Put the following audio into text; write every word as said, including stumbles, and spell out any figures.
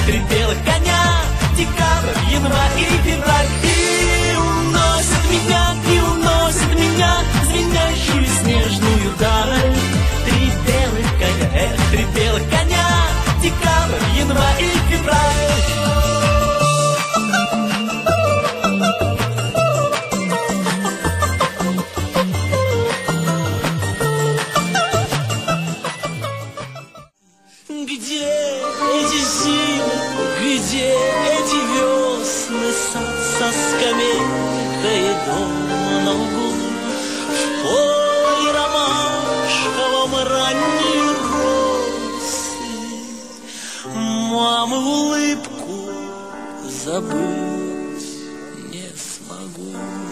три белых коня, декабрь, январь и февраль. И уносят меня, и уносят меня в звенящую снежную даль. Три белых коня, эх, три белых коня, декабрь, январь и февраль. Где эти зимы, где эти весны, сад со скамейкой и дом на углу, в поле ромашковом ранние росы, мамы улыбку забыть не смогу.